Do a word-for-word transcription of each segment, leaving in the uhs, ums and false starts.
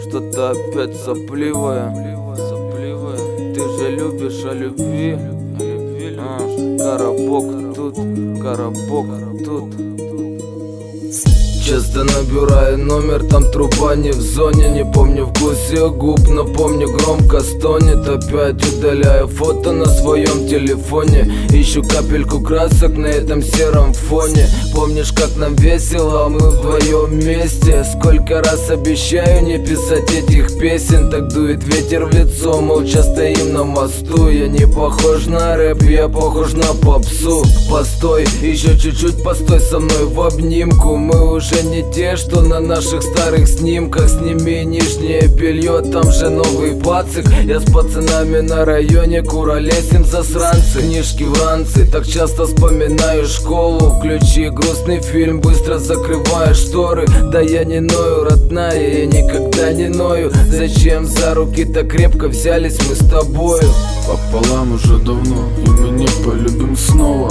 что-то опять сопливое. Ты же любишь о любви, а, коробок тут, коробок тут. Часто набираю номер, там труба не в зоне. Не помню вкус ее губ, но помню громко стонет. Опять удаляю фото на своем телефоне. Ищу капельку красок на этом сером фоне. Помнишь, как нам весело, мы вдвоем вместе? Сколько раз обещаю не писать этих песен. Так дует ветер в лицо, молча стоим на мосту. Я не похож на рэп, я похож на попсу. Постой, еще чуть-чуть постой со мной в обнимку. Мы уже не те, что на наших старых снимках. Сними нижнее белье, там же новый пацик. Я с пацанами на районе куролесим засранцы. Книжки в ранце, так часто вспоминаю школу. Включи грустный фильм, быстро закрываю шторы. Да я не ною, родная, я никогда не ною. Зачем за руки так крепко взялись мы с тобою? Пополам уже давно, и мы не полюбим снова.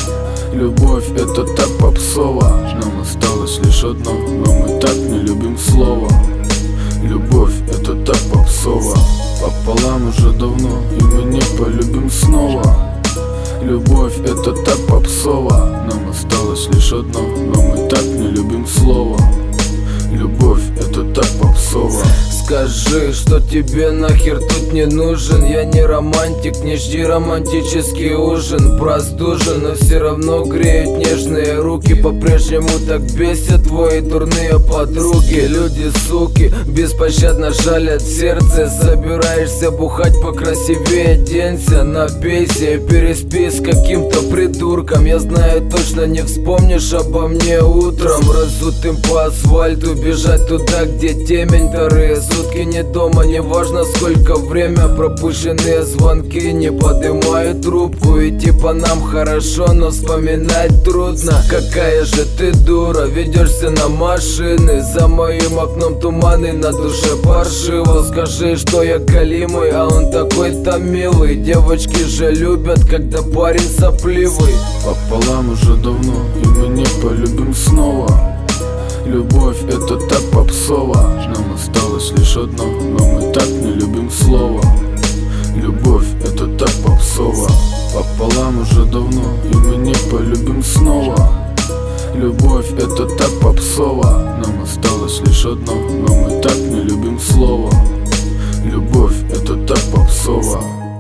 Любовь это так попсово. Нам осталось лишь одно, но мы так не любим слово. Любовь это так попсово. Пополам уже давно, и мы не полюбим снова. Любовь это так попсово. Нам осталось лишь одно, но мы так не любим слово. Любовь это так попсово. Скажи, что тебе нахер тут не нужен. Я не романтик, не жди романтический ужин. Простужен, но все равно греют нежные руки. По-прежнему так бесят твои дурные подруги. Люди, суки, беспощадно жалят сердце. Собираешься бухать покрасивее, оденься, напейся и переспи с каким-то придурком. Я знаю, точно не вспомнишь обо мне утром. Разутым по асфальту бежать туда, где темень. Вторые сутки не дома, неважно сколько время. Пропущенные звонки, не поднимаю трубку. И типа нам хорошо, но вспоминать трудно. Какая же ты дура, ведешься на машины. За моим окном туман и на душе паршиво. Скажи, что я галимый, а он такой-то милый. Девочки же любят, когда парень сопливый. Пополам уже давно, и мы не полюбим снова. Любовь это так попсово. Нам осталось лишь одно, но мы так не любим слово. Любовь это так попсово. Пополам уже давно, и мы не полюбим снова. Любовь это так попсово. Нам осталось лишь одно, но мы так не любим слово. Любовь это так попсово.